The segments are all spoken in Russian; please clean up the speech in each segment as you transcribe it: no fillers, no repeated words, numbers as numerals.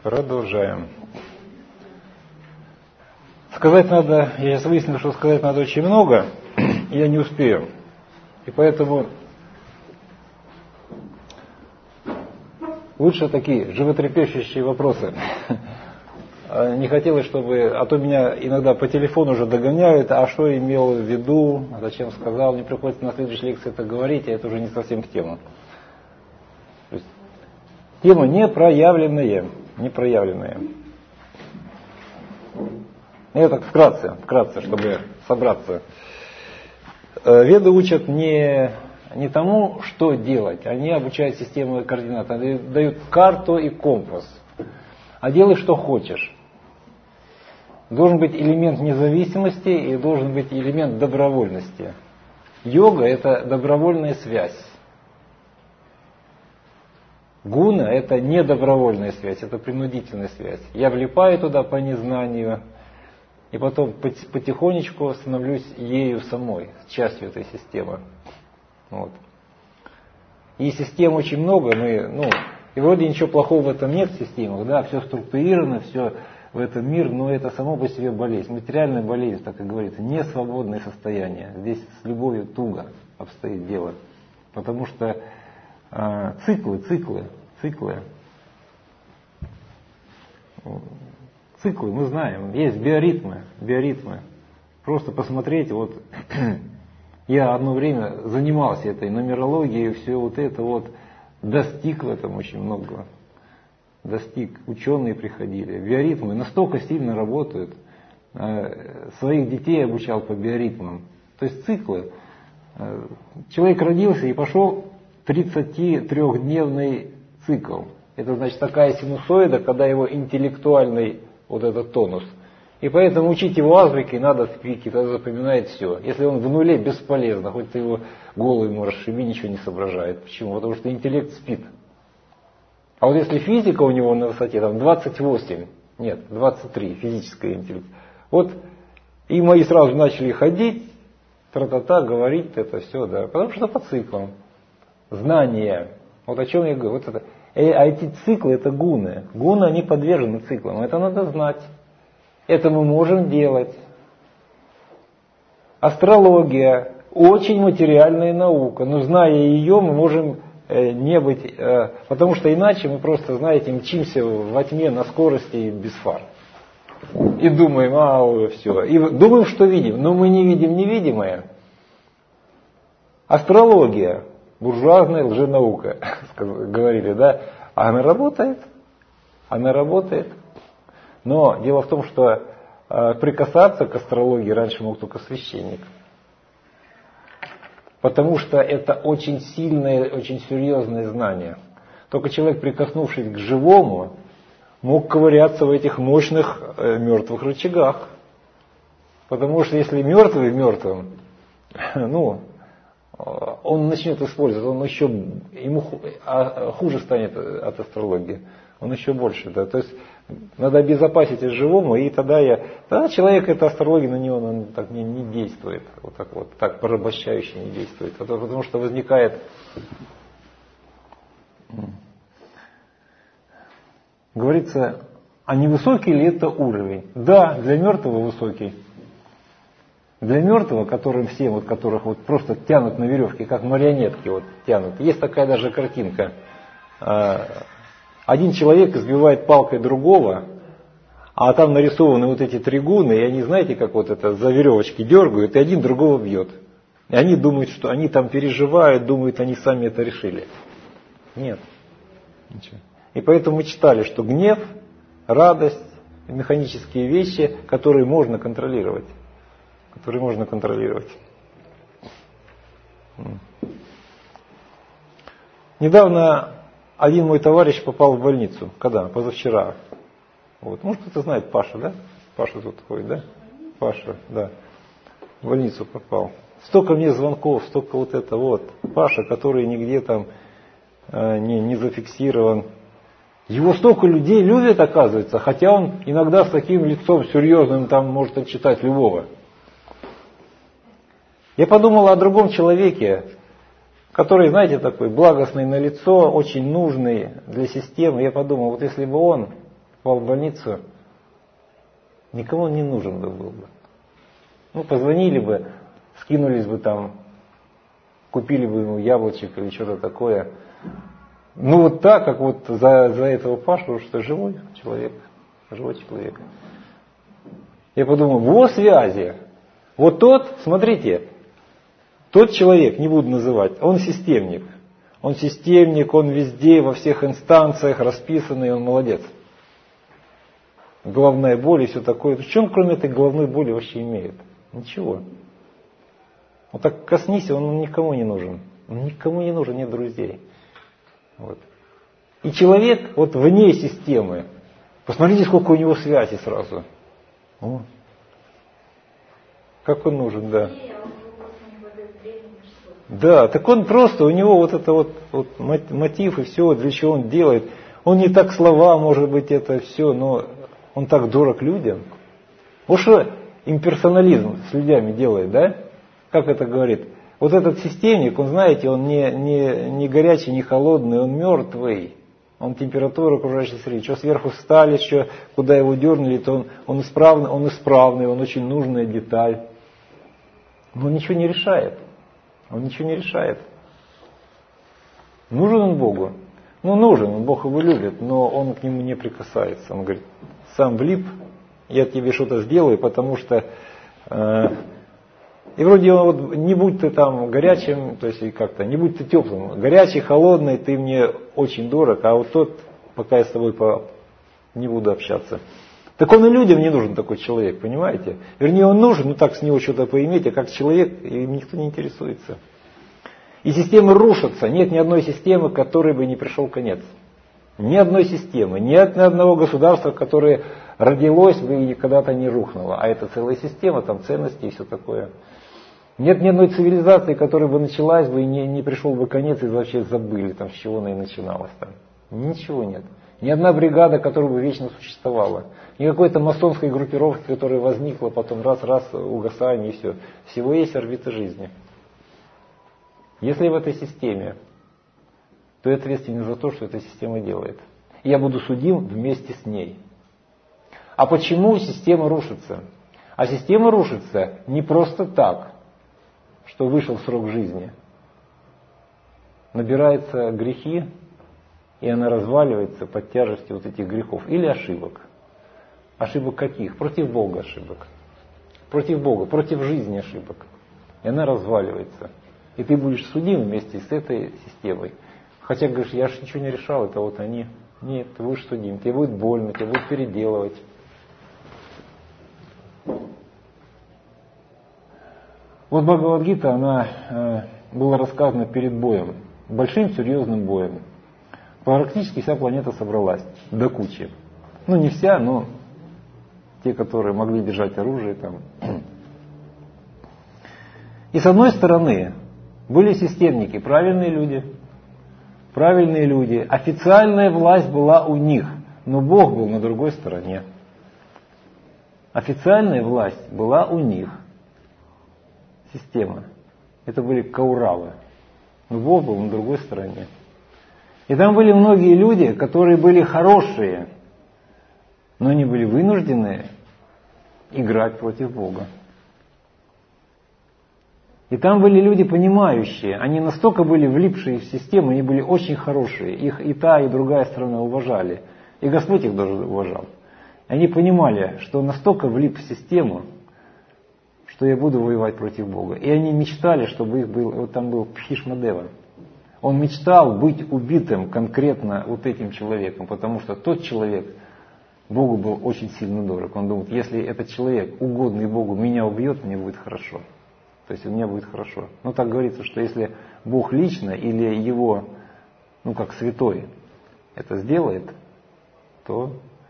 Продолжаем. Сказать надо, я сейчас выяснил, что сказать надо очень много, и я не успею. И поэтому лучше такие животрепещущие вопросы. Не хотелось, чтобы, а то меня иногда по телефону уже догоняют, а что имел в виду, зачем сказал, мне приходится на следующей лекции это говорить, а это уже не совсем в тему. То есть, тема непроявленная. Я так вкратце, чтобы собраться. Веды учат не тому, что делать, они обучают систему координат, они дают карту и компас. А делай, что хочешь. Должен быть элемент независимости и должен быть элемент добровольности. Йога – это добровольная связь. Гуна – это не добровольная связь, это принудительная связь. Я влипаю туда по незнанию, и потом потихонечку становлюсь ею самой, частью этой системы. Вот. И систем очень много, и вроде ничего плохого в этом нет в системах, да, все структурировано, все в этом мир, но это само по себе болезнь. Материальная болезнь, так и говорится, не свободное состояние. Здесь с любовью туго обстоит дело. Потому что циклы. Циклы, мы знаем, есть биоритмы. Просто посмотреть, вот я одно время занимался этой нумерологией, все вот это вот, достиг в этом очень много. Ученые приходили. Биоритмы настолько сильно работают. Своих детей обучал по биоритмам. То есть циклы. Человек родился и пошел 33-дневный цикл. Это значит такая синусоида, когда его интеллектуальный вот этот тонус. И поэтому учить его азбуке надо в пике, тогда запоминает все. Если он в нуле, бесполезно, хоть ты его голову ему расшиби, ничего не соображает. Почему? Потому что интеллект спит. А вот если физика у него на высоте, там 23 физическая интеллект. Вот и мои сразу начали ходить, говорить это все, да. Потому что по циклам. Знания. Вот о чем я говорю. Вот это. А эти циклы это гуны. Гуны, они подвержены циклам. Это надо знать. Это мы можем делать. Астрология очень материальная наука, но зная ее, мы можем не быть, потому что иначе мы просто, знаете, мчимся во тьме на скорости и без фар. И думаем, все. И думаем, что видим, но мы не видим невидимое. Астрология, буржуазная лженаука, говорили, да, она работает. Но дело в том, что прикасаться к астрологии раньше мог только священник. Потому что это очень сильное, очень серьезное знание. Только человек, прикоснувшись к живому, мог ковыряться в этих мощных мертвых рычагах. Потому что если мертвый мертвым, он начнет использовать, ему хуже станет от астрологии. Он еще больше, да. То есть надо обезопасить и живому, и тогда человек, эта астрология на него он так не действует, так порабощающе не действует. Потому что возникает, говорится, а не высокий ли это уровень? Да, для мертвого высокий. Для мертвого, которых просто тянут на веревке, как марионетки тянут. Есть такая даже картинка. Один человек избивает палкой другого, а там нарисованы эти три гуны, и они, знаете, как за веревочки дергают, и один другого бьет. И они думают, что они там переживают, думают, они сами это решили. Нет. Ничего. И поэтому мы читали, что гнев, радость, механические вещи, которые можно контролировать. Недавно один мой товарищ попал в больницу. Когда? Позавчера. Может, кто-то знает Паша, да? Паша тут ходит, да? Паша, да. В больницу попал. Столько мне звонков, столько Паша, который нигде там не зафиксирован. Его столько людей любят, оказывается, хотя он иногда с таким лицом серьезным там может отчитать любого. Я подумал о другом человеке, который, знаете, такой благостный на лицо, очень нужный для системы. Я подумал, если бы он попал в больницу, никому он не нужен был бы. Ну, позвонили бы, скинулись бы там, купили бы ему яблочек или что-то такое. Ну, вот так, как вот за этого Пашу, что живой человек. Я подумал, во связи. Вот тот, смотрите, тот человек, не буду называть, он системник. Он системник, он везде, во всех инстанциях расписанный, он молодец. Головная боль и все такое. В чем кроме этой головной боли вообще имеет? Ничего. Вот так коснись, он никому не нужен. Он никому не нужен, нет друзей. Вот. И человек вот вне системы. Посмотрите, сколько у него связей сразу. О. Как он нужен, да. Да, так он просто, у него вот это вот мотив и все, для чего он делает. Он не так слова, может быть, это все, но он так дорог людям. Вот что имперсонализм с людьми делает, да? Как это говорит? Вот этот системник, он, знаете, он не горячий, не холодный, он мертвый. Он температура окружающей среды. Что сверху встали, что куда его дернули, то он исправный, он очень нужная деталь. Но он ничего не решает. Нужен он Богу? Ну, нужен, Бог его любит, но он к нему не прикасается. Он говорит, сам влип, я тебе что-то сделаю, потому что... И вроде он вот, не будь ты там горячим, то есть как-то, не будь ты теплым. Горячий, холодный, ты мне очень дорог, а вот тот, пока я с тобой не буду общаться. Так он и людям не нужен такой человек, понимаете? Вернее, он нужен, ну так с него что-то поиметь, а как человек, им никто не интересуется. И системы рушатся. Нет ни одной системы, которой бы не пришел конец. Ни одной системы, нет ни одного государства, которое родилось бы и когда-то не рухнуло. А это целая система, там ценности и все такое. Нет ни одной цивилизации, которая бы началась бы и не пришел бы конец и вообще забыли, там, с чего она и начиналась. Там. Ничего нет. Ни одна бригада, которая бы вечно существовала. Ни какой-то масонской группировки, которая возникла, потом раз, угасание и все. Всего есть орбита жизни. Если в этой системе, то я ответственен за то, что эта система делает. И я буду судим вместе с ней. А почему система рушится? А система рушится не просто так, что вышел срок жизни. Набираются грехи, и она разваливается под тяжестью вот этих грехов. Или ошибок. Ошибок каких? Против Бога ошибок. Против Бога, против жизни ошибок. И она разваливается. И ты будешь судим вместе с этой системой. Хотя, говоришь, я же ничего не решал, это вот они. Нет, ты будешь судим, тебе будет больно, тебе будут переделывать. Вот Бхагавад-гита, она была рассказана перед боем. Большим серьезным боем. Практически вся планета собралась. До кучи. Ну, не вся, но те, которые могли держать оружие там. И с одной стороны, были системники, правильные люди. Официальная власть была у них, но Бог был на другой стороне. Официальная власть была у них. Система. Это были кауравы. Но Бог был на другой стороне. И там были многие люди, которые были хорошие, но они были вынуждены играть против Бога. И там были люди понимающие, они настолько были влипшие в систему, они были очень хорошие, их и та, и другая сторона уважали, и Господь их даже уважал. Они понимали, что настолько влип в систему, что я буду воевать против Бога. И они мечтали, чтобы их был, вот там был Бхишмадева. Он мечтал быть убитым конкретно вот этим человеком, потому что тот человек Богу был очень сильно дорог. Он думает, если этот человек, угодный Богу, меня убьет, мне будет хорошо. То есть у меня будет хорошо. Ну так говорится, что если Бог лично или его, ну как святой, это сделает, то...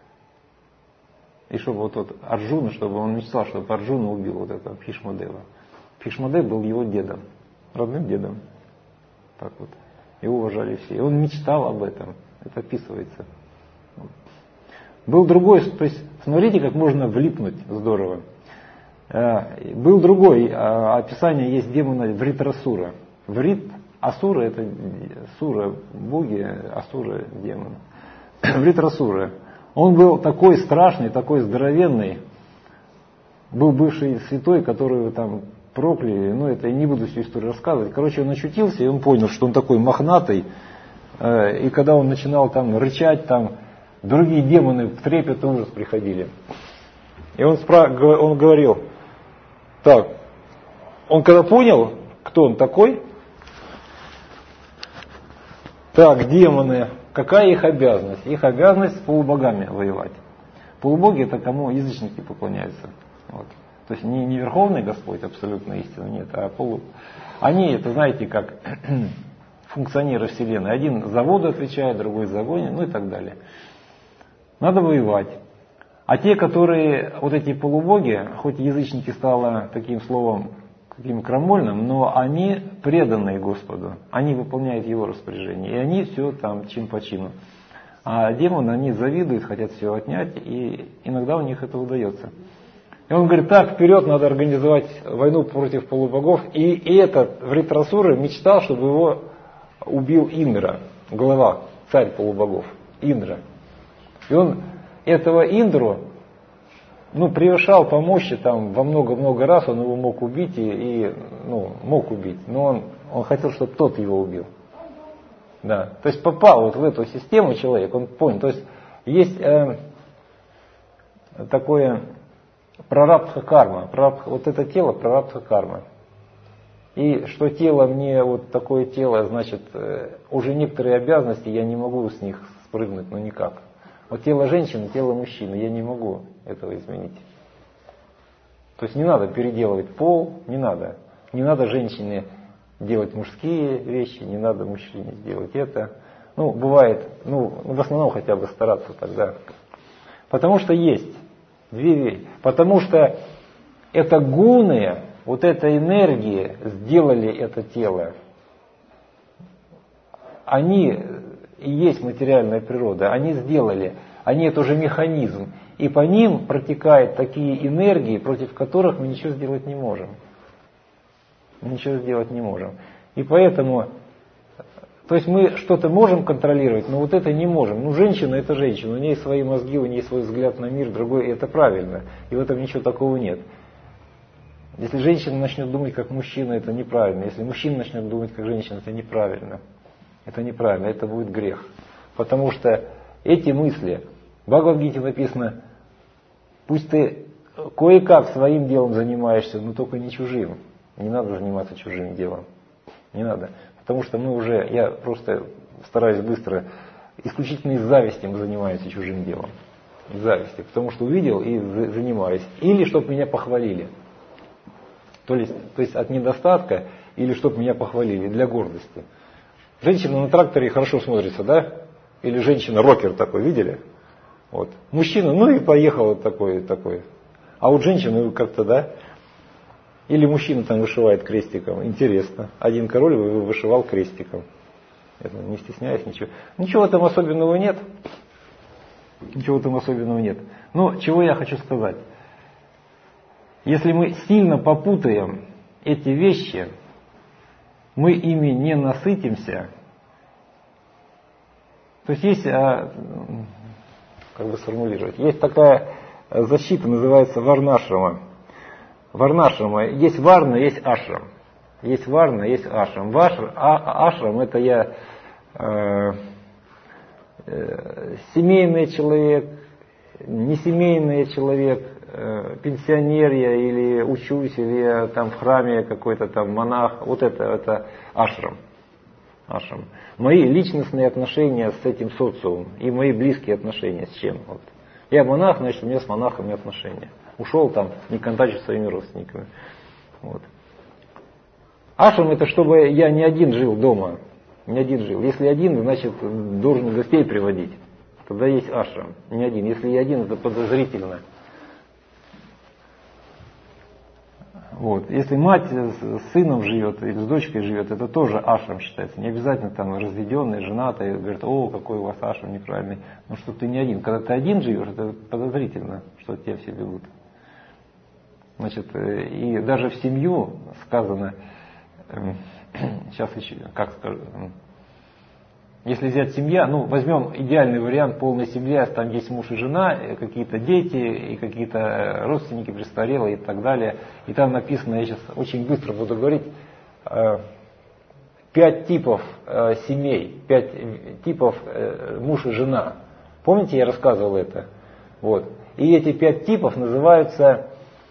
И чтобы вот Арджуна, чтобы он мечтал, чтобы Арджуна убил вот этого Бхишмадева. Бхишмадев был его дедом, родным дедом. Так вот. Его уважали все. И он мечтал об этом. Это описывается. Был другой, то есть смотрите, как можно влипнуть здорово. Был другой, описание есть демона Вритрасура. Асура это сура, боги, асура демон. Вритрасура. Он был такой страшный, такой здоровенный. Был бывший святой, которого там прокляли. Ну, это я не буду всю историю рассказывать. Короче, он очутился, и он понял, что он такой мохнатый. И когда он начинал там рычать, там другие демоны в трепет и ужас приходили. И он говорил, так, он когда понял, кто он такой, так, демоны, какая их обязанность? Их обязанность с полубогами воевать. Полубоги — это кому язычники поклоняются. Вот. То есть не Верховный Господь, абсолютно истина, нет, а Они, это знаете, как функционеры Вселенной. Один за воду отвечает, другой за огонь, ну и так далее. Надо воевать. А те, которые, вот эти полубоги, хоть язычники стало таким словом, каким крамольным, но они преданные Господу, они выполняют Его распоряжение, и они все там чин по чину. А демоны, они завидуют, хотят все отнять, и иногда у них это удается. И он говорит, так, вперед, надо организовать войну против полубогов, и этот Вритрасура мечтал, чтобы его убил Индра, глава, царь полубогов, Индра. И он этого Индру, превышал по мощи там во много-много раз, он его мог убить мог убить, но он хотел, чтобы тот его убил. Да. То есть попал вот в эту систему человек, он понял. То есть есть такое прарабдха карма, вот это тело прарабдха карма. И что тело мне, вот такое тело, значит, уже некоторые обязанности я не могу с них спрыгнуть, никак. Вот тело женщины, тело мужчины, я не могу этого изменить. То есть не надо переделывать пол, не надо. Не надо женщине делать мужские вещи, не надо мужчине делать это. Бывает, в основном хотя бы стараться тогда. Потому что есть две вещи. Потому что это гуны, вот эта энергия сделали это тело. Они и есть материальная природа, они сделали, они это уже механизм, и по ним протекают такие энергии, против которых мы ничего сделать не можем. Ничего сделать не можем. И поэтому, то есть мы что-то можем контролировать, но вот это не можем. Женщина — это женщина, у нее свои мозги, у нее свой взгляд на мир, другой, и это правильно, и в этом ничего такого нет. Если женщина начнет думать как мужчина, это неправильно. Если мужчина начнет думать как женщина, это неправильно. Это неправильно, это будет грех. Потому что эти мысли, в Бхагавад-гите написано, пусть ты кое-как своим делом занимаешься, но только не чужим. Не надо заниматься чужим делом. Не надо. Потому что я просто стараюсь быстро, исключительно из зависти мы занимаемся чужим делом. Из зависти. Потому что увидел и занимаюсь. Или чтобы меня похвалили. То есть от недостатка, или чтобы меня похвалили, для гордости. Женщина на тракторе хорошо смотрится, да? Или женщина-рокер такой, видели? Вот. Мужчина, и поехал вот такой. А вот женщина как-то, да? Или мужчина там вышивает крестиком. Интересно. Один король вышивал крестиком. Это, не стесняясь, ничего. Ничего там особенного нет. Ничего там особенного нет. Но чего я хочу сказать. Если мы сильно попутаем эти вещи, мы ими не насытимся. То есть есть, как бы сформулировать, есть такая защита, называется варнашрама. Варнашрама. Есть варна, есть ашрам. Есть варна, есть ашрам. Ашрам — это я семейный человек, несемейный человек, пенсионер я или учусь, или я там в храме какой-то там монах. Вот это ашрам. Ашрам. Мои личностные отношения с этим социумом и мои близкие отношения с чем. Вот. Я монах, значит, у меня с монахами отношения. Ушел там, не контактирую со своими родственниками. Вот. Ашрам — это чтобы я не один жил дома. Не один жил. Если один, значит, должен гостей приводить. Тогда есть ашрам. Не один. Если я один, это подозрительно. Вот. Если мать с сыном живет или с дочкой живет, это тоже ашрам считается. Не обязательно там разведенный, женатый, говорят, какой у вас ашрам неправильный. Но что ты не один. Когда ты один живешь, это подозрительно, что от тебя все бегут. Значит, и даже в семью сказано, сейчас еще, как скажу, если взять семья, ну, возьмем идеальный вариант полной семьи, там есть муж и жена, какие-то дети, и какие-то родственники престарелые и так далее. И там написано, я сейчас очень быстро буду говорить, 5 типов семей, 5 типов муж и жена. Помните, я рассказывал это? Вот. И эти 5 типов называются,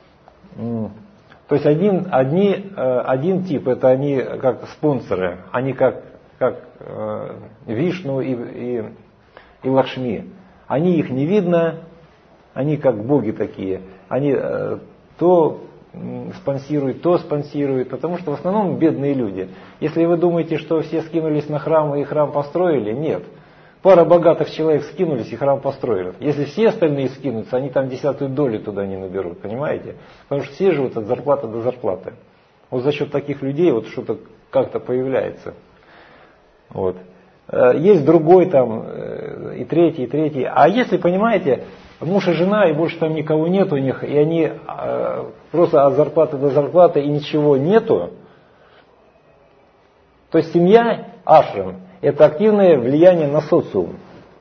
то есть один тип, это они как спонсоры, они как Вишну и Лакшми. Они, их не видно, они как боги такие. Они то спонсируют, потому что в основном бедные люди. Если вы думаете, что все скинулись на храм и храм построили, нет. Пара богатых человек скинулись и храм построили. Если все остальные скинутся, они там 10-ую долю туда не наберут, понимаете? Потому что все живут от зарплаты до зарплаты. Вот за счет таких людей вот что-то как-то появляется. Вот. Есть другой там, и третий. А если, понимаете, муж и жена, и больше там никого нет у них, и они просто от зарплаты до зарплаты, и ничего нету, то есть семья, ашрам, это активное влияние на социум.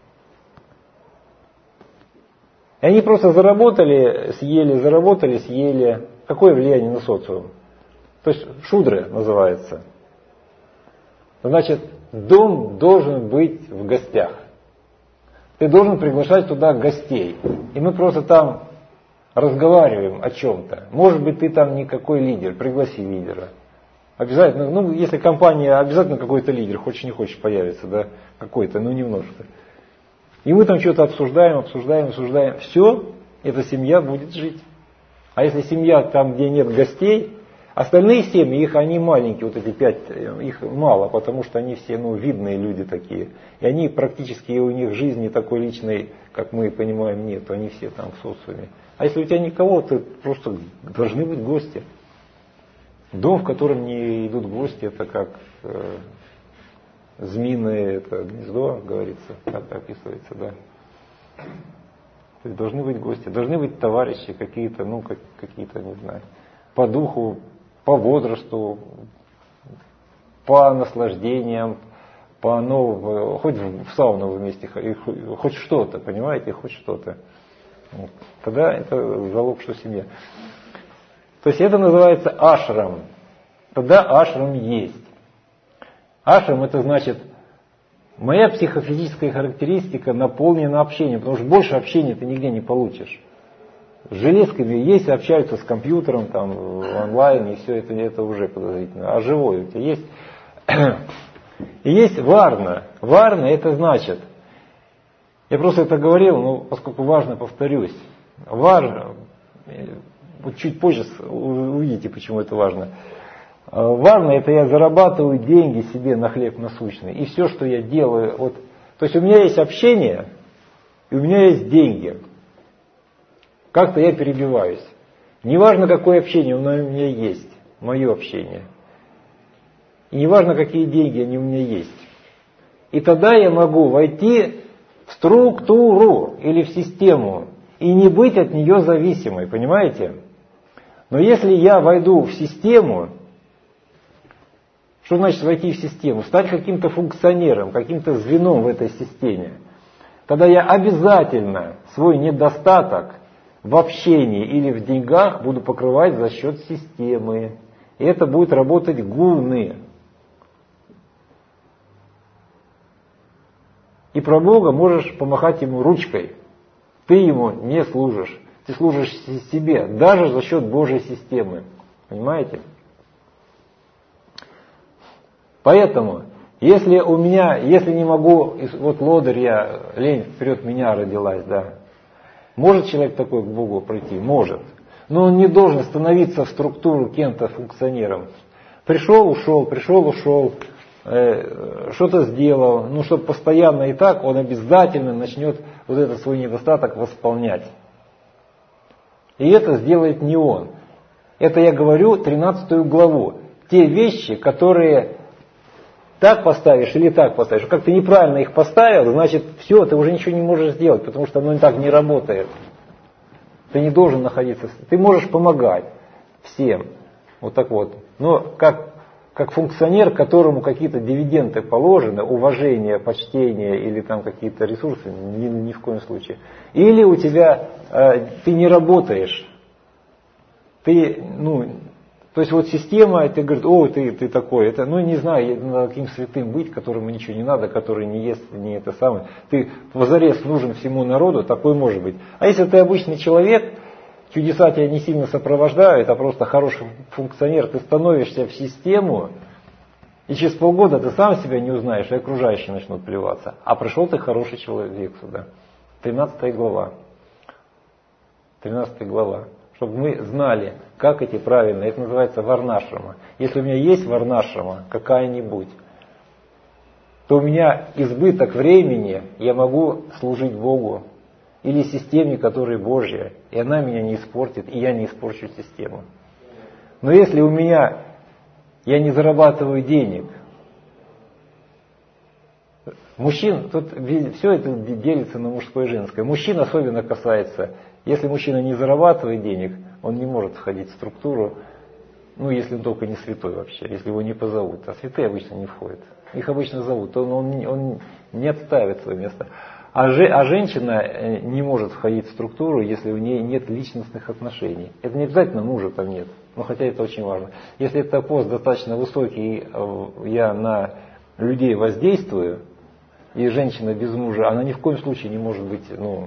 И они просто заработали, съели. Какое влияние на социум? То есть шудры называется. Значит, дом должен быть в гостях. Ты должен приглашать туда гостей. И мы просто там разговариваем о чем-то. Может быть, ты там никакой лидер, пригласи лидера. Обязательно, ну, если компания, обязательно какой-то лидер, хочешь не хочешь, появится, да, какой-то, ну, немножко. И мы там что-то обсуждаем. Все, эта семья будет жить. А если семья там, где нет гостей, остальные семьи, они маленькие, вот эти 5, их мало, потому что они все, видные люди такие. И они практически, у них жизни такой личной, как мы понимаем, нет. Они все там в социуме. А если у тебя никого, то просто должны быть гости. Дом, в котором не идут гости, это как змеиное гнездо, говорится, так описывается, да. То есть должны быть гости, должны быть товарищи какие-то, какие-то, не знаю, по духу, по возрасту, по наслаждениям, хоть в сауну вместе, хоть что-то, понимаете, хоть что-то. Тогда это залог, что семья. То есть это называется ашрам. Тогда ашрам есть. Ашрам это значит, моя психофизическая характеристика наполнена общением, потому что больше общения ты нигде не получишь. С железками есть, общаются с компьютером, там, онлайн, и все это уже подозрительно. А живое у тебя есть. И есть варна. Варна это значит, я просто это говорил, но поскольку важно, повторюсь. Варна, вот чуть позже увидите, почему это важно. Варна это я зарабатываю деньги себе на хлеб насущный. И все, что я делаю, то есть у меня есть общение, и у меня есть деньги. Как-то я перебиваюсь. Неважно, какое общение у меня есть, мое общение. И неважно, какие деньги они у меня есть. И тогда я могу войти в структуру или в систему и не быть от нее зависимой, понимаете? Но если я войду в систему, что значит войти в систему? Стать каким-то функционером, каким-то звеном в этой системе. Тогда я обязательно свой недостаток в общении или в деньгах буду покрывать за счет системы. И это будет работать гуны. И про Бога можешь помахать ему ручкой. Ты ему не служишь. Ты служишь себе, даже за счет Божьей системы. Понимаете? Поэтому, если не могу, вот лодырь я, лень вперед меня родилась, да. Может человек такой к Богу прийти? Может. Но он не должен становиться в структуру кем-то функционером. Пришел, ушел, что-то сделал, чтобы постоянно и так, он обязательно начнет вот этот свой недостаток восполнять. И это сделает не он. Это я говорю 13 главу. Те вещи, которые так поставишь или так поставишь. Как ты неправильно их поставил, значит все, ты уже ничего не можешь сделать, потому что оно так не работает. Ты не должен находиться, ты можешь помогать всем. Вот так вот. Но как как функционер, которому какие-то дивиденды положены, уважение, почтение или там какие-то ресурсы, ни в коем случае. Или у тебя, ты не работаешь, ты, то есть вот система, ты говорит, о, ты такой, это, не знаю, надо каким святым быть, которому ничего не надо, который не ест, не это самое. Ты позарез нужен всему народу, такой может быть. А если ты обычный человек, чудеса тебя не сильно сопровождают, а просто хороший функционер, ты становишься в систему, и через полгода ты сам себя не узнаешь, и окружающие начнут плеваться. А пришел ты хороший человек сюда. 13 глава. 13 глава. Чтобы мы знали, как эти правильно, это называется варнашрама. Если у меня есть варнашрама какая-нибудь, то у меня избыток времени, я могу служить Богу или системе, которая Божья, и она меня не испортит, и я не испорчу систему. Но если у меня, я не зарабатываю денег, мужчин, тут все это делится на мужское и женское. Мужчин особенно касается. Если мужчина не зарабатывает денег, он не может входить в структуру, если он только не святой вообще, если его не позовут. А святые обычно не входят. Их обычно зовут, он не отставит свое место. А женщина не может входить в структуру, если у нее нет личностных отношений. Это не обязательно мужа там нет, но хотя это очень важно. Если это пост достаточно высокий, я на людей воздействую, и женщина без мужа, она ни в коем случае не может быть,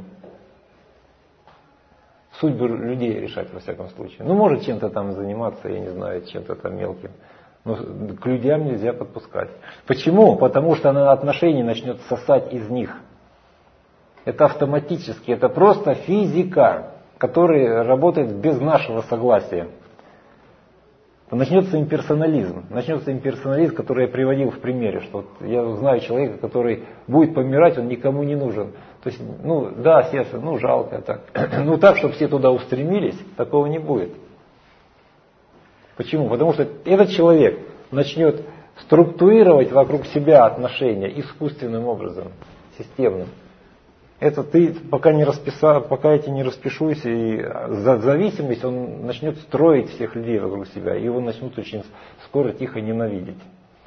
судьбы людей решать во всяком случае. Может чем-то там заниматься, я не знаю, чем-то там мелким. Но к людям нельзя подпускать. Почему? Потому что она отношения начнет сосать из них. Это автоматически, это просто физика, которая работает без нашего согласия. Начнется имперсонализм. Который я приводил в примере, что я знаю человека, который будет помирать, он никому не нужен. То есть, сердце, жалко так. Так, чтобы все туда устремились, такого не будет. Почему? Потому что этот человек начнет структурировать вокруг себя отношения искусственным образом, системным. Это ты пока я тебе не распишусь, и за зависимость он начнет строить всех людей вокруг себя, и его начнут очень скоро тихо ненавидеть.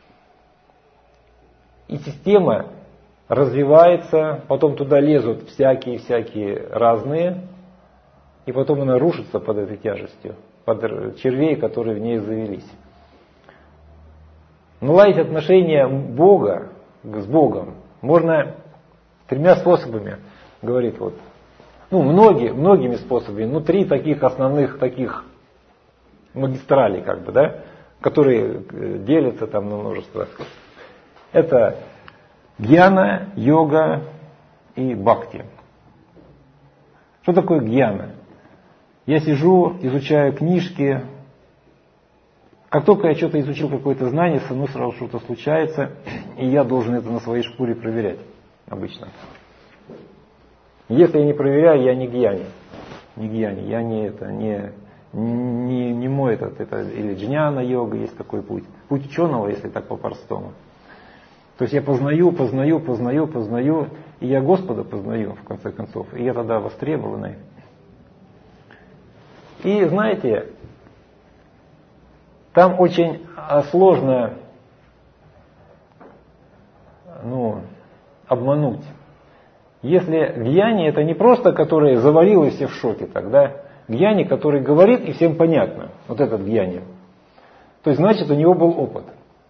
И система развивается, потом туда лезут всякие разные, и потом она рушится под этой тяжестью, под червей, которые в ней завелись. Наладить отношения Бога с Богом можно 3 способами, говорит многими способами, 3 таких основных магистралей, которые делятся там на множество. Это гьяна, йога и бхакти. Что такое гьяна? Я сижу, изучаю книжки. Как только я что-то изучил, какое-то знание, со мной сразу что-то случается, и я должен это на своей шкуре проверять. Обычно. Если я не проверяю, я не гьяни. Я не мой это или джняна йога, есть такой путь. Путь ученого, если так по-простому. То есть я познаю, и я Господа познаю, в конце концов. И я тогда востребованный. И знаете, там очень сложно обмануть. Если гьяни, это не просто, который завалил и все в шоке тогда. Гьяни, который говорит и всем понятно. Вот этот гьяни. То есть, значит, у него был опыт.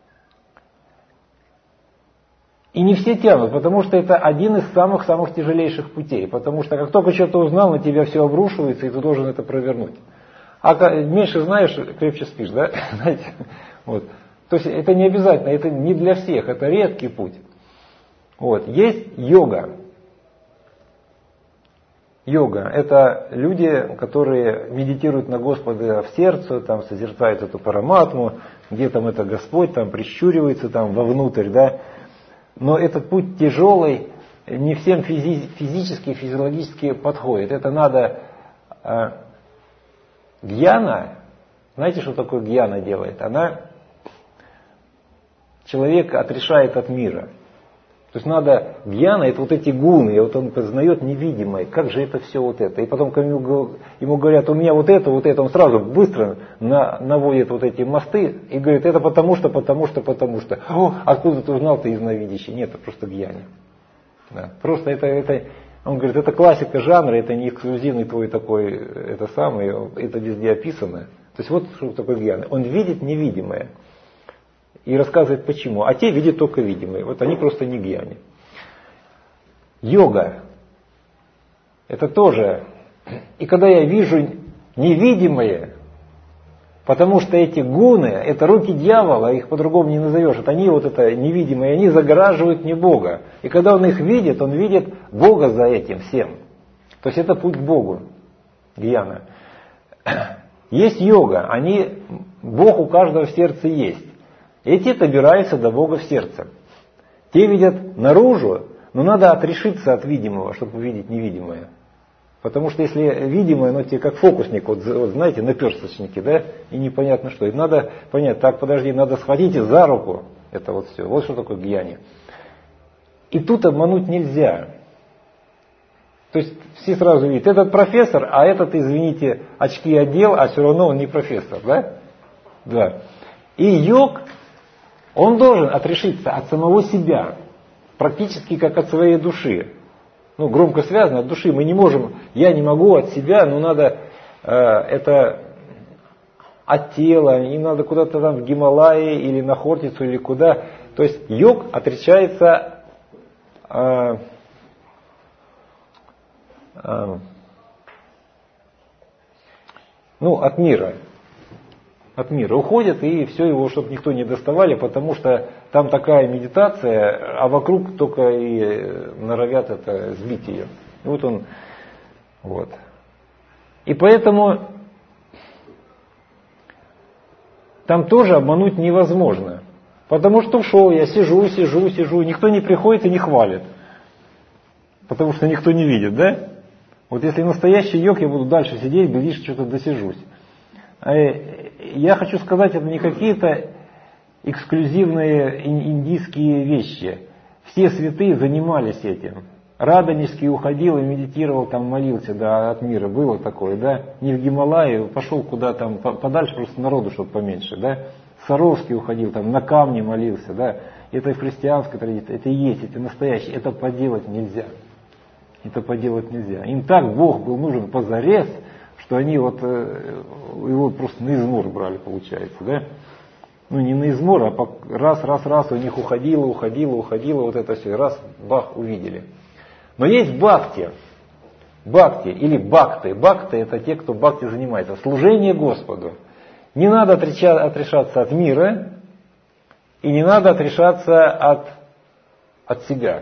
И не все тянут, потому что это один из самых-самых тяжелейших путей. Потому что как только что-то узнал, на тебя все обрушивается, и ты должен это провернуть. А меньше знаешь, крепче спишь, да? Знаете? Вот. То есть это не обязательно, это не для всех, это редкий путь. Есть йога. Йога – это люди, которые медитируют на Господа в сердце, там созерцают эту параматму, где там это Господь, там прищуривается там вовнутрь, да. Но этот путь тяжелый, не всем физически, физиологически подходит. Это надо гьяна. Знаете, что такое гьяна делает? Человек отрешает от мира. То есть надо, гьяна, это вот эти гуны, и вот он познает невидимое, как же это все вот это. И потом, когда ему говорят, у меня вот это, он сразу быстро наводит вот эти мосты и говорит, это потому что. О, откуда ты узнал, ты ясновидящий? Нет, это просто гьяне. Да. Просто это, он говорит, это классика жанра, это не эксклюзивный твой такой, это самое, это везде описано. То есть вот что такое гьяна. Он видит невидимое. И рассказывает почему. А те видят только видимое. Вот они просто не гьяни. Йога. Это тоже. И когда я вижу невидимое, потому что эти гуны, это руки дьявола, их по-другому не назовешь. Это они вот это невидимое, они загораживают мне Бога. И когда он их видит, он видит Бога за этим всем. То есть это путь к Богу. Гьяна. Есть йога. Бог у каждого в сердце есть. Эти добираются до Бога в сердце. Те видят наружу, но надо отрешиться от видимого, чтобы увидеть невидимое. Потому что если видимое, оно тебе как фокусник, вот знаете, наперсточники, да, и непонятно что. И надо понять, так, подожди, надо схватить за руку. Это вот все. Вот что такое гьяни. И тут обмануть нельзя. То есть все сразу видят, этот профессор, а этот, извините, очки одел, а все равно он не профессор, да? Да. И йог, он должен отрешиться от самого себя, практически как от своей души. Ну, громко связано, от души. Мы не можем, я не могу от себя, но надо это от тела, не надо куда-то там в Гималаи или на Хортицу или куда. То есть йог отречается от мира. От мира уходят, и все его, чтобы никто не доставали, потому что там такая медитация, а вокруг только и норовят это сбить ее. И вот он, вот. И поэтому там тоже обмануть невозможно. Потому что ушел, я сижу, никто не приходит и не хвалит. Потому что никто не видит, да? Вот если настоящий йог, я буду дальше сидеть, глядишь, что-то досижусь. Я хочу сказать, это не какие-то эксклюзивные индийские вещи. Все святые занимались этим. Радонежский уходил и медитировал, там молился, да, от мира. Было такое, да. Не в Гималайи, пошел куда-то подальше, просто народу, чтобы поменьше, да. Саровский уходил, там на камне молился, да. Это в христианской традиции, это и есть, это настоящее. Это поделать нельзя. Это поделать нельзя. Им так Бог был нужен позарез, что они вот его просто на измор брали, получается, да? Ну, не на измор, а раз, у них уходило, вот это все, и раз, бах, увидели. Но есть бхакти или бхакты. Бхакты — это те, кто бхакти занимается. Служение Господу. Не надо отрешаться от мира, и не надо отрешаться от себя.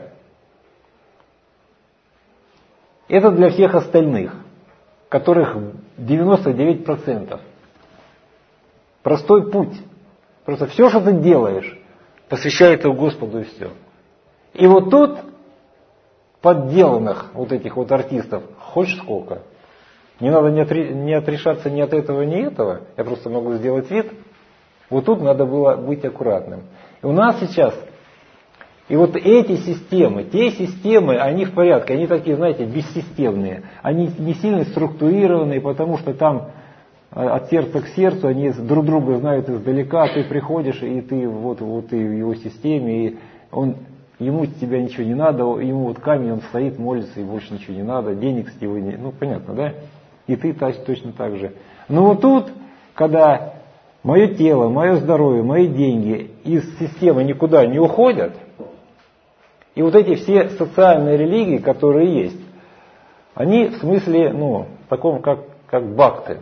Это для всех остальных, которых 99%. Простой путь. Просто все, что ты делаешь, посвящай это Господу и все. И вот тут подделанных вот этих вот артистов хочешь сколько. Не надо не отрешаться ни от этого, ни этого. Я просто могу сделать вид. Вот тут надо было быть аккуратным. И у нас сейчас, и вот эти системы, те системы, они в порядке, они такие, знаете, бессистемные. Они не сильно структурированные, потому что там от сердца к сердцу, они друг друга знают издалека, ты приходишь, и ты вот ты в его системе, и ему от тебя ничего не надо, ему вот камень, он стоит, молится, и больше ничего не надо, денег с него не... Ну, понятно, да? И ты точно так же. Но вот тут, когда мое тело, мое здоровье, мои деньги из системы никуда не уходят, и вот эти все социальные религии, которые есть, они в смысле, таком, как бхакты.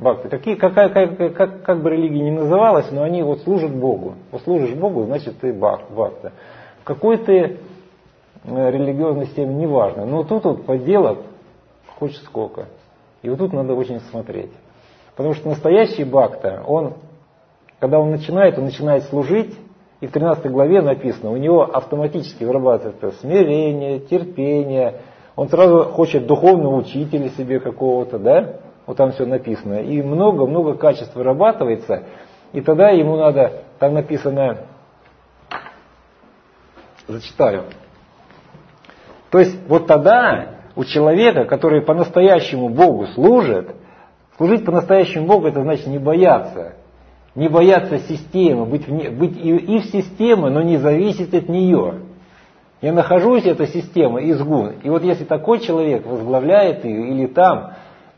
Как бы религия ни называлась, но они вот служат Богу. Вот служишь Богу, значит ты бхакта. В какой ты религиозной системе, неважно. Но тут вот поделок хочешь сколько. И вот тут надо очень смотреть. Потому что настоящий бхакта, когда он начинает служить, и в 13 главе написано, у него автоматически вырабатывается смирение, терпение. Он сразу хочет духовного учителя себе какого-то, да? Вот там все написано. И много-много качеств вырабатывается. И тогда ему надо, там написано, зачитаю, То есть вот тогда у человека, который по-настоящему Богу служит, служить по-настоящему Богу, это значит не бояться. Не бояться системы, быть и в системе, но не зависеть от нее. Я нахожусь, эта система, изгун. И вот если такой человек возглавляет ее, или там,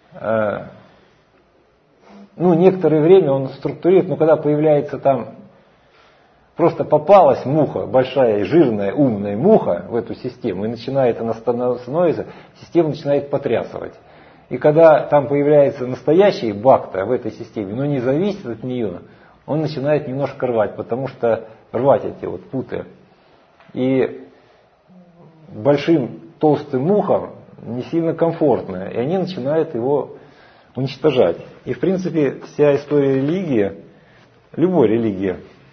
некоторое время он структурирует, но когда появляется там, просто попалась муха, большая, жирная, умная муха в эту систему, и начинает она становиться, система начинает потрясывать. И когда там появляется настоящий бхакта в этой системе, но не зависит от нее, он начинает немножко рвать, потому что рвать эти вот путы. И большим толстым мухам не сильно комфортно, и они начинают его уничтожать. И в принципе вся история религии, любой религии,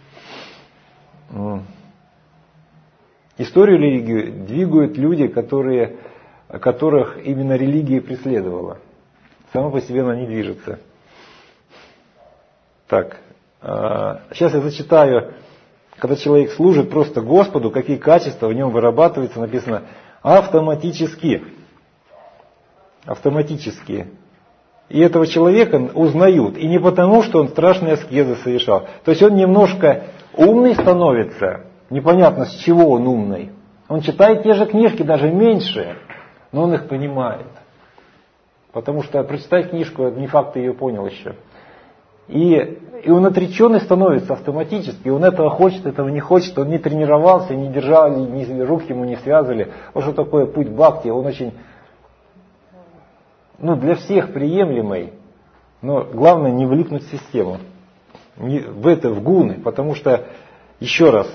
историю религии двигают люди, которых именно религия преследовала. Сама по себе она не движется. Так, сейчас я зачитаю, когда человек служит просто Господу, какие качества в нем вырабатываются, написано автоматически. Автоматически. И этого человека узнают. И не потому, что он страшные аскезы совершал. То есть он немножко умный становится. Непонятно, с чего он умный. Он читает те же книжки, даже меньше, но он их понимает. Потому что прочитать книжку, это не факт, ты ее понял еще. И он отреченный становится автоматически. Он этого хочет, этого не хочет. Он не тренировался, не держал, рук ему не связывали. Вот что такое путь бхакти, он очень, для всех приемлемый. Но главное не влипнуть в систему. В гуны. Потому что, еще раз,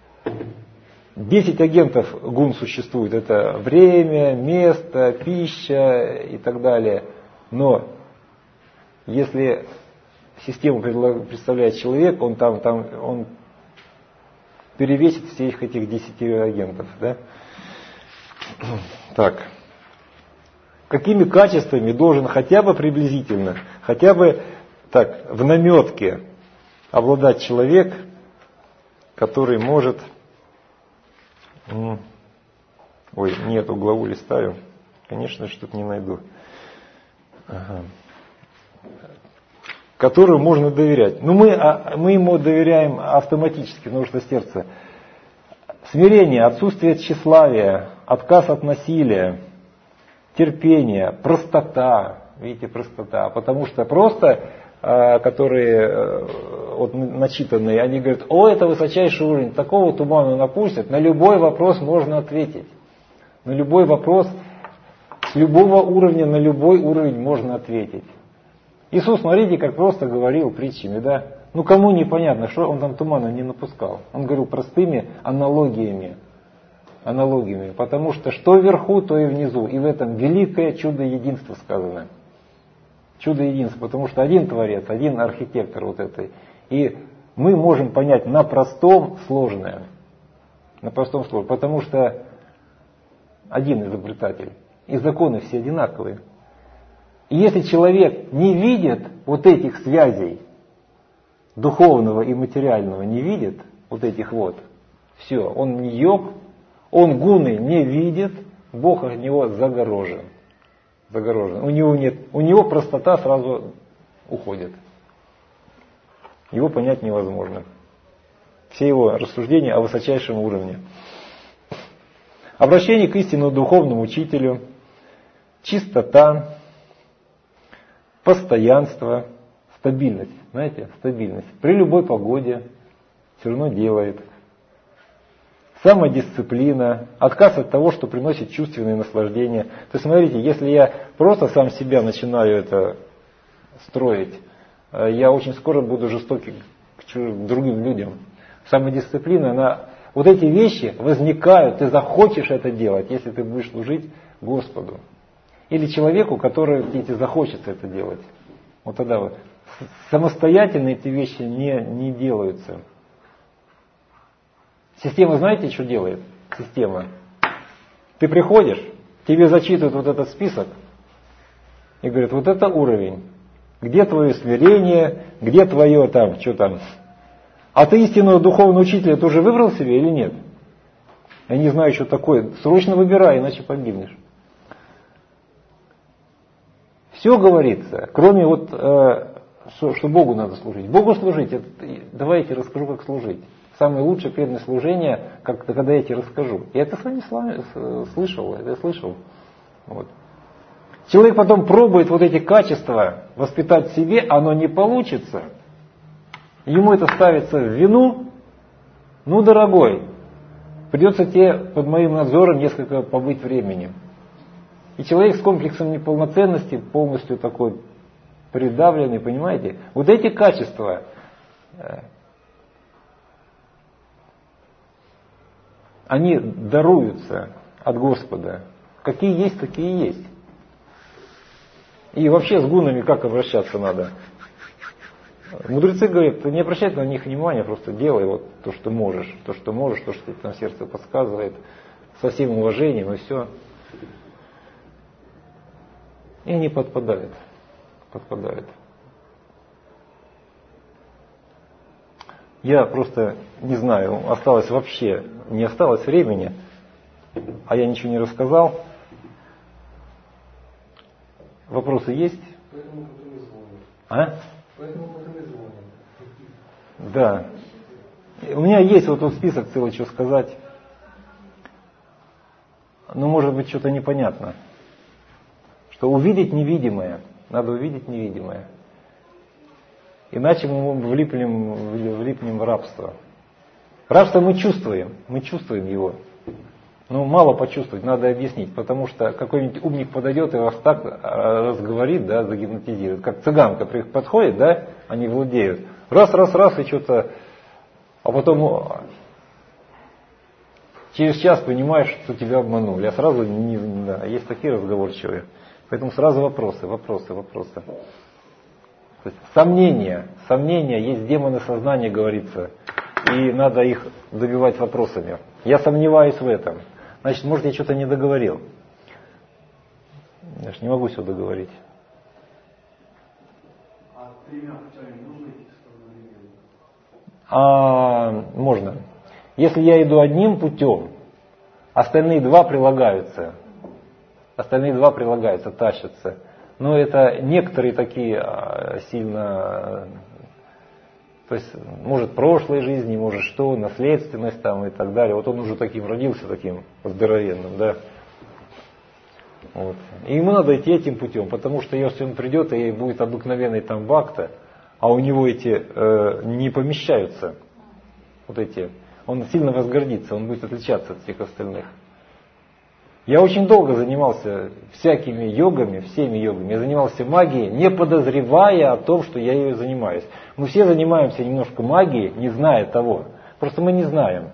10 агентов гун существует. Это время, место, пища и так далее. Но если систему представляет человек, он перевесит всех этих 10 агентов. Да? Так. Какими качествами должен хотя бы приблизительно, хотя бы так, в наметке обладать человек, который может... не эту главу листаю. Конечно, что-то не найду. Ага. Которому можно доверять. Мы ему доверяем автоматически, потому что сердце. Смирение, отсутствие тщеславия, отказ от насилия, терпение, простота. Видите, простота. Потому что просто, которые начитанные, они говорят, это высочайший уровень, такого тумана напустят, на любой вопрос можно ответить. На любой вопрос, с любого уровня на любой уровень можно ответить. Иисус, смотрите, как просто говорил притчами, да? Кому непонятно, что он там тумана не напускал. Он говорил простыми аналогиями. Потому что вверху, то и внизу. И в этом великое чудо единства сказано. Чудо единства, потому что один Творец, один архитектор вот этой. И мы можем понять на простом сложное. На простом сложное. Потому что один изобретатель. И законы все одинаковые. И если человек не видит вот этих связей, духовного и материального не видит, вот этих все, он не йог, он гуны не видит, Бог от него загорожен. У него простота сразу уходит. Его понять невозможно. Все его рассуждения о высочайшем уровне. Обращение к истинному духовному учителю, чистота, постоянство, стабильность. Знаете, стабильность. При любой погоде все равно делает. Самодисциплина, отказ от того, что приносит чувственные наслаждения. То есть, смотрите, если я просто сам себя начинаю это строить, я очень скоро буду жестокий к другим людям. Самодисциплина, вот эти вещи возникают, ты захочешь это делать, если ты будешь служить Господу. Или человеку, который захочется это делать. Вот тогда самостоятельно эти вещи не делаются. Система, знаете, что делает? Система. Ты приходишь, тебе зачитывают вот этот список и говорят, вот это уровень. Где твое смирение, где твое что там. А ты истинного духовного учителя ты уже выбрал себе или нет? Я не знаю, что такое. Срочно выбирай, иначе погибнешь. Все говорится, кроме вот, что Богу надо служить. Богу служить, давайте расскажу, как служить. Самое лучшее преданное служение, когда я тебе расскажу. Я это с вами слышал. Вот. Человек потом пробует вот эти качества воспитать в себе, оно не получится. Ему это ставится в вину. Ну, дорогой, придется тебе под моим надзором несколько побыть времени. И человек с комплексом неполноценности, полностью такой придавленный, понимаете? Вот эти качества, они даруются от Господа. Какие есть, такие и есть. И вообще с гунами как обращаться надо? Мудрецы говорят, не обращай на них внимания, просто делай вот то, что можешь, то, что тебе там сердце подсказывает, со всем уважением и все. И они подпадают. Я просто не знаю, не осталось времени, а я ничего не рассказал. Вопросы есть? Поэтому потом и звонят. А? Поэтому потом и звонят. Да. У меня есть вот тут список целый, что сказать. Но может быть что-то непонятно. Что увидеть невидимое. Надо увидеть невидимое. Иначе мы влипнем в рабство. Рабство мы чувствуем его. Но мало почувствовать, надо объяснить, потому что какой-нибудь умник подойдет и вас так разговорит, да, загипнотизирует. Как цыганка подходит, да, они владеют. Раз, и что-то, а потом через час понимаешь, что тебя обманули, а сразу да, есть такие разговорчивые. Поэтому сразу вопросы. То есть сомнения, есть демоны сознания, говорится, и надо их добивать вопросами. Я сомневаюсь в этом. Значит, может, я что-то не договорил. Я же не могу все договорить. А тремя путями нужно идти в сторону неведения? Можно. Если я иду одним путем, остальные два прилагаются, тащатся. Но это некоторые такие сильно, то есть, может, прошлой жизни, может, что, наследственность там и так далее. Вот он уже таким родился, таким здоровенным, да. Вот. И ему надо идти этим путем, потому что если он придет и будет обыкновенный там бхакта, а у него эти не помещаются, вот эти, он сильно возгордится, он будет отличаться от всех остальных. Я очень долго занимался всеми йогами. Я занимался магией, не подозревая о том, что я ею занимаюсь. Мы все занимаемся немножко магией, не зная того. Просто мы не знаем.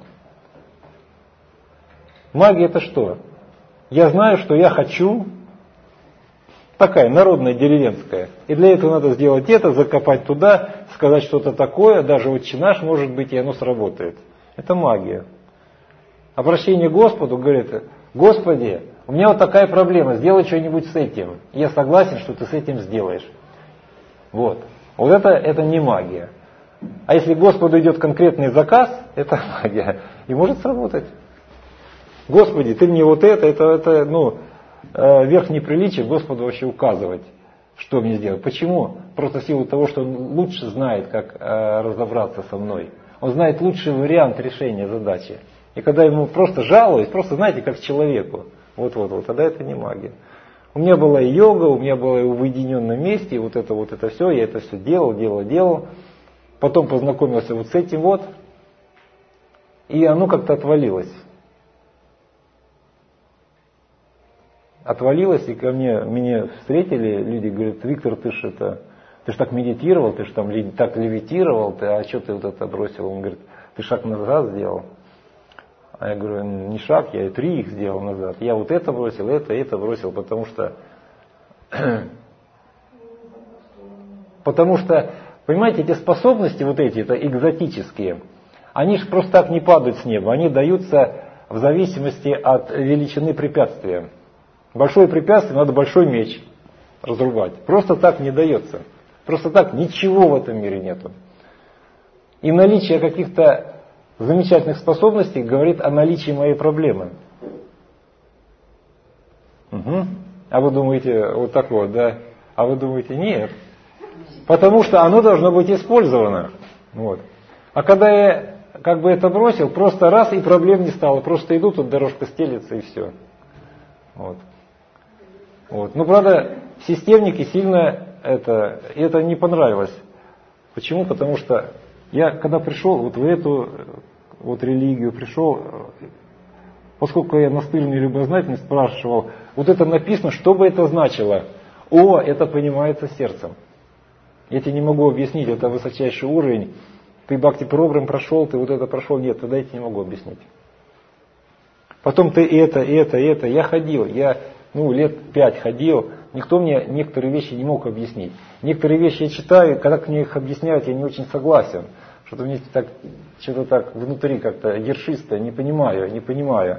Магия это что? Я знаю, что я хочу, такая народная, деревенская. И для этого надо сделать это, закопать туда, сказать что-то такое, даже отче наш, может быть, и оно сработает. Это магия. Обращение к Господу говорит: Господи, у меня вот такая проблема, сделай что-нибудь с этим. Я согласен, что ты с этим сделаешь. Вот это не магия. А если Господу идет конкретный заказ, это магия. И может сработать. Господи, ты мне вот это верх неприличия Господу вообще указывать, что мне сделать. Почему? Просто в силу того, что Он лучше знает, как разобраться со мной. Он знает лучший вариант решения задачи. И когда ему просто жалуюсь, просто знаете, как человеку, вот, тогда это не магия. У меня была и йога, у меня было и в уединенном месте, и вот это все, я это все делал. Потом познакомился вот с этим вот, и оно как-то отвалилось. И ко меня встретили люди, говорят: Виктор, ты ж так медитировал, ты ж там так левитировал, а что ты вот это бросил? Он говорит: ты шаг назад сделал. А я говорю: не шаг, я 3 их сделал назад. Я вот это бросил, это бросил, потому что, понимаете, эти способности вот эти, это экзотические, они же просто так не падают с неба, они даются в зависимости от величины препятствия. Большое препятствие, надо большой меч разрубать. Просто так не дается. Просто так ничего в этом мире нету. И наличие каких-то замечательных способностей говорит о наличии моей проблемы. Угу. А вы думаете, вот так вот, да? А вы думаете, нет. Потому что оно должно быть использовано. Вот. А когда я как бы это бросил, просто раз и проблем не стало. Просто иду, тут дорожка стелится и все. Вот. Вот. Ну, правда, системники сильно это не понравилось. Почему? Потому что я, когда пришел вот в эту вот религию, пришел, поскольку я настырный любознательный, спрашивал, вот это написано, что бы это значило? О, это понимается сердцем. Я тебе не могу объяснить, это высочайший уровень. Ты бхакти-программ прошел, ты вот это прошел. Нет, тогда я тебе не могу объяснить. Потом ты это. Я ходил, лет 5 ходил. Никто мне некоторые вещи не мог объяснить. Некоторые вещи я читаю, когда мне их объясняют, я не очень согласен. Что-то мне что-то так внутри как-то ершистое, не понимаю.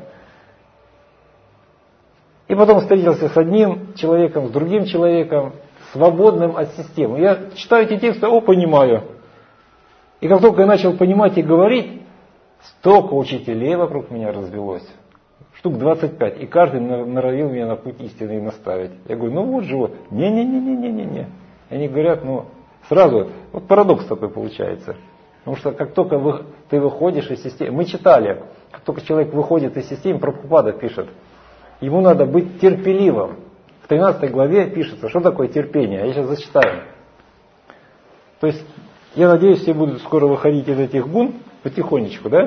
И потом встретился с одним человеком, с другим человеком, свободным от системы. Я читаю эти тексты, понимаю. И как только я начал понимать и говорить, столько учителей вокруг меня развелось. Штук 25. И каждый норовил меня на путь истины наставить. Я говорю, вот же вот. Не. Они говорят, сразу, вот парадокс такой получается. Потому что как только ты выходишь из системы, мы читали, как только человек выходит из системы, Прабхупада пишет, ему надо быть терпеливым. В 13 главе пишется, что такое терпение. Я сейчас зачитаю. То есть, я надеюсь, все будут скоро выходить из этих гун потихонечку, да?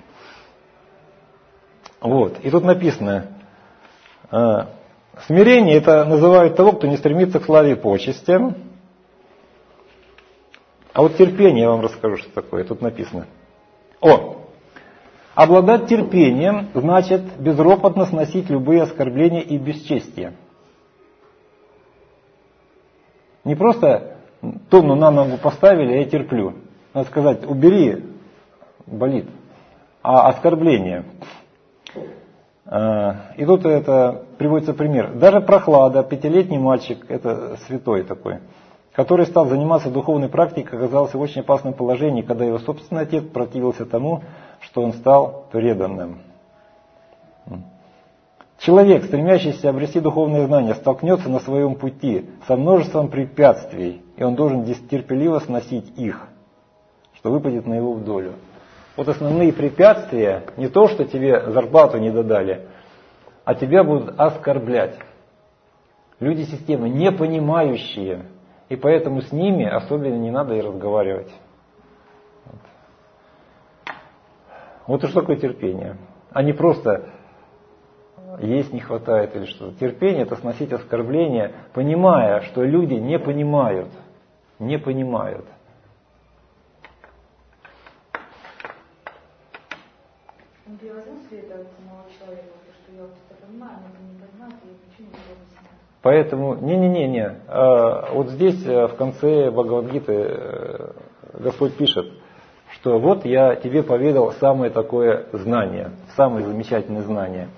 Вот. И тут написано, смирение это называют того, кто не стремится к славе и почестям. А вот терпение я вам расскажу, что такое. Тут написано. Обладать терпением значит безропотно сносить любые оскорбления и бесчестия. Не просто тонну на ногу поставили, я терплю. Надо сказать, убери, болит. А оскорбление. И тут это приводится пример. Даже Прохлада, 5-летний мальчик, это святой такой, который стал заниматься духовной практикой, оказался в очень опасном положении, когда его собственный отец противился тому, что он стал преданным. Человек, стремящийся обрести духовные знания, столкнется на своем пути со множеством препятствий, и он должен терпеливо сносить их, что выпадет на его долю. Вот основные препятствия не то, что тебе зарплату не додали, а тебя будут оскорблять. Люди системы не понимающие, и поэтому с ними особенно не надо и разговаривать. Вот и что такое терпение. А не просто есть не хватает или что-то. Терпение это сносить оскорбления, понимая, что люди не понимают. Не понимают. Поэтому, вот здесь в конце Бхагавад-гиты Господь пишет, что вот я тебе поведал самое такое знание, самое замечательное знание.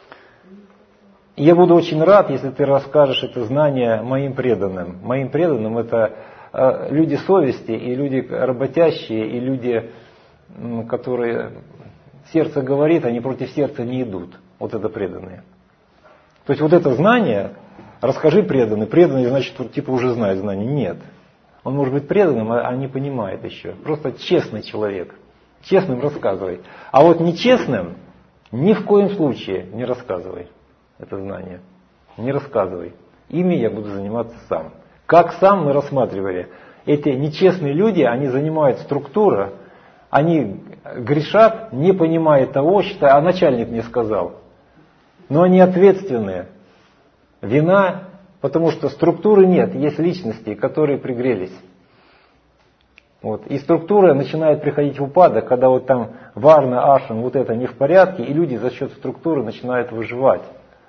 И я буду очень рад, если ты расскажешь это знание моим преданным. Моим преданным это люди совести, и люди работящие, и люди, которые сердце говорит, они против сердца не идут. Вот это преданные. То есть вот это знание, расскажи преданный. Преданный, значит, типа уже знает знание. Нет. Он может быть преданным, а не понимает еще. Просто честный человек. Честным рассказывай. А вот нечестным ни в коем случае не рассказывай это знание. Не рассказывай. Ими я буду заниматься сам. Как сам мы рассматривали. Эти нечестные люди, они занимают структуру, они грешат, не понимая того, что начальник мне сказал. Но они ответственные. Вина, потому что структуры нет, есть личности, которые пригрелись. Вот. И структура начинает приходить в упадок, когда вот там варна, ашан, вот это не в порядке, и люди за счет структуры начинают выживать.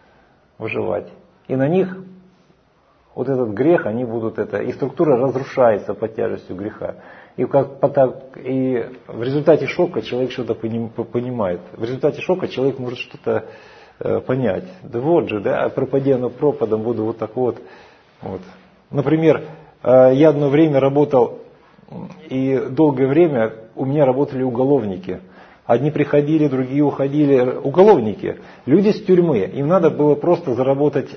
И на них вот этот грех, они будут и структура разрушается под тяжестью греха. И в результате шока человек что-то понимает. В результате шока человек может что-то понять. Да вот же, да, пропади оно пропадом, буду вот так вот. Например, я одно время работал, и долгое время у меня работали уголовники. Одни приходили, другие уходили. Уголовники, люди с тюрьмы. Им надо было просто заработать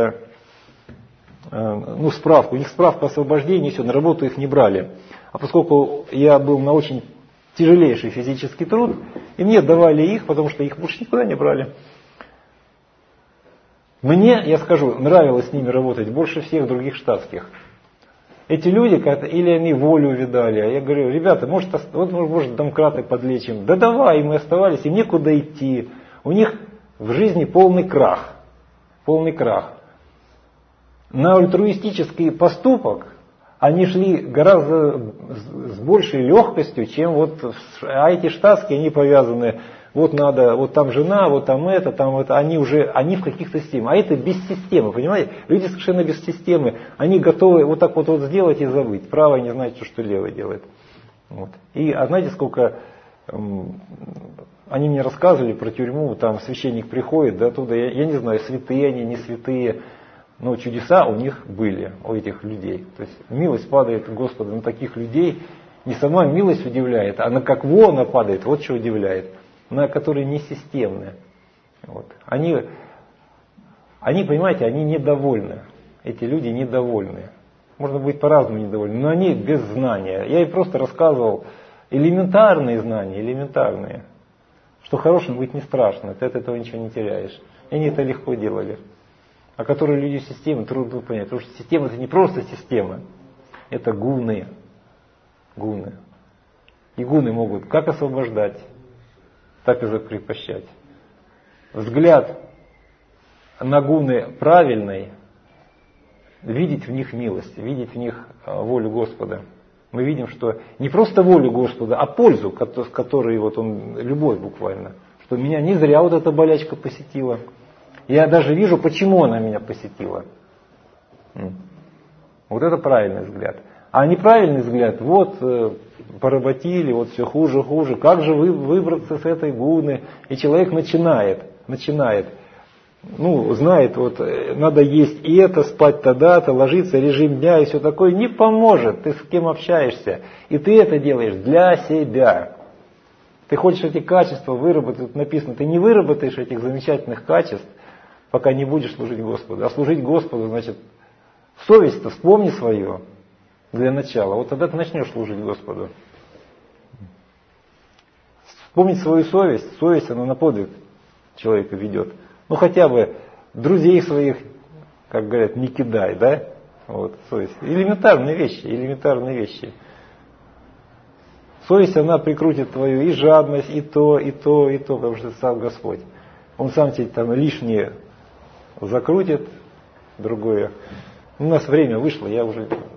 справку. У них справка освобождения, все, на работу их не брали. А поскольку я был на очень тяжелейший физический труд, и мне давали их, потому что их больше никуда не брали. Мне, я скажу, нравилось с ними работать больше всех других штатских. Эти люди, или они волю видали, а я говорю, ребята, может домкраты подлечим. Да давай, и мы оставались, им некуда идти. У них в жизни полный крах. Полный крах. На альтруистический поступок они шли гораздо с большей легкостью, чем а эти штатские, они повязаны, вот надо, вот там жена, вот там это, они в каких-то системах. А это без системы, понимаете? Люди совершенно без системы, они готовы вот так вот сделать и забыть. Правое не знает, что левое делает. Вот. И знаете, сколько они мне рассказывали про тюрьму, там священник приходит, да, оттуда, я не знаю, святые они, не святые, но чудеса у них были, у этих людей. То есть милость падает Господа на таких людей, не сама милость удивляет, а на какого она падает, вот что удивляет. На которые не системные. Вот. Они, понимаете, они недовольны. Эти люди недовольны. Можно быть по-разному недовольны, но они без знания. Я им просто рассказывал элементарные знания, элементарные. Что хорошим быть не страшно, ты от этого ничего не теряешь. И они это легко делали. А которые люди системы, трудно понять. Потому что система это не просто система, это гуны. Гуны. И гуны могут как освобождать, так и закрепощать. Взгляд на гуны правильный, видеть в них милость, видеть в них волю Господа. Мы видим, что не просто волю Господа, а пользу, с которой он, любовь буквально. Что меня не зря вот эта болячка посетила. Я даже вижу, почему она меня посетила. Вот это правильный взгляд. А неправильный взгляд, поработили, все хуже, хуже. Как же выбраться с этой гуны? И человек начинает. Знает, надо есть и это, спать тогда-то, ложиться, режим дня и все такое. Не поможет, ты с кем общаешься. И ты это делаешь для себя. Ты хочешь эти качества выработать, тут написано, ты не выработаешь этих замечательных качеств, пока не будешь служить Господу. А служить Господу, значит, совесть-то вспомни свою. Для начала. Вот тогда ты начнешь служить Господу. Вспомнить свою совесть. Совесть, она на подвиг человека ведет. Хотя бы друзей своих, как говорят, не кидай, да? Совесть. Элементарные вещи. Совесть, она прикрутит твою и жадность, и то, потому что сам Господь. Он сам тебе там лишнее закрутит, другое. У нас время вышло, я уже